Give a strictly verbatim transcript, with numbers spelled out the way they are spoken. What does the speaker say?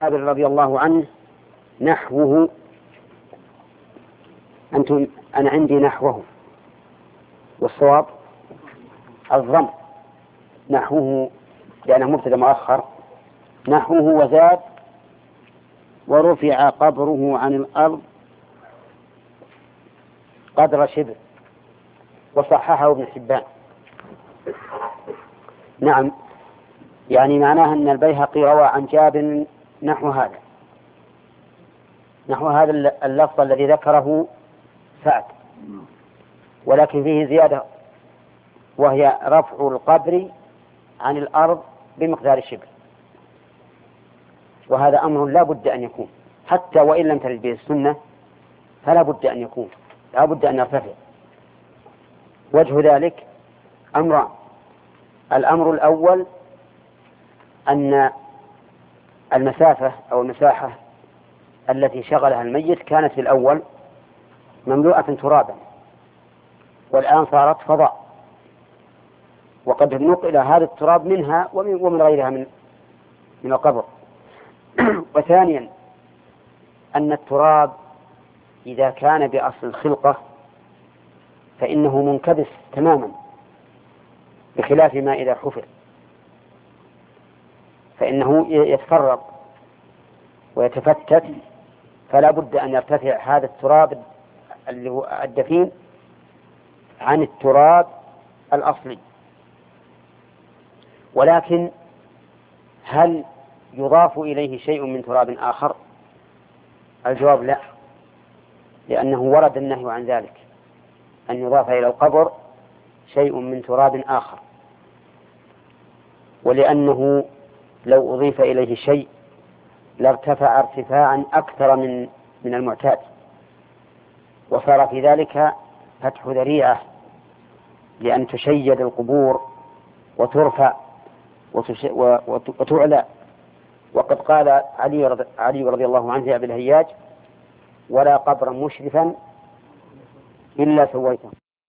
جابر رضي الله عنه نحوه. أنتم أنا عندي نحوه، والصواب الضم نحوه لأنه مبتدأ مؤخر. نحوه وزاد ورفع قبره عن الأرض قدر شبر، وصححه ابن حبان. نعم، يعني معناه أن البيهقي روى عن جابر نحو هذا نحو هذا اللفظ الذي ذكره سعد، ولكن فيه زيادة وهي رفع القبر عن الأرض بمقدار شبر، وهذا أمر لا بد أن يكون، حتى وإن لم ترد به السنة فلا بد أن يكون، لا بد أن يرتفع. وجه ذلك أمران: الأمر الأول أن المسافة أو المساحة التي شغلها الميت كانت في الأول مملوءة ترابا، والآن صارت فضاء، وقد نقل هذا التراب منها ومن غيرها من من القبر. وثانيا أن التراب إذا كان بأصل الخلقة فإنه منكبس تماما، بخلاف ما إذا حفر فإنه يتفرق ويتفتت، فلا بد أن يرتفع هذا التراب اللي هو الدفين عن التراب الأصلي. ولكن هل يضاف إليه شيء من تراب آخر؟ الجواب لا، لأنه ورد النهي عن ذلك، أن يضاف إلى القبر شيء من تراب آخر، ولأنه لو أضيف إليه شيء لارتفع ارتفاعا أكثر من من المعتاد، وصار في ذلك فتح ذريعة لأن تشيد القبور وترفع وتعلى. وقد قال علي رضي, علي رضي الله عنه يا أبي الهياج: ولا قبرا مشرفا إلا سويته.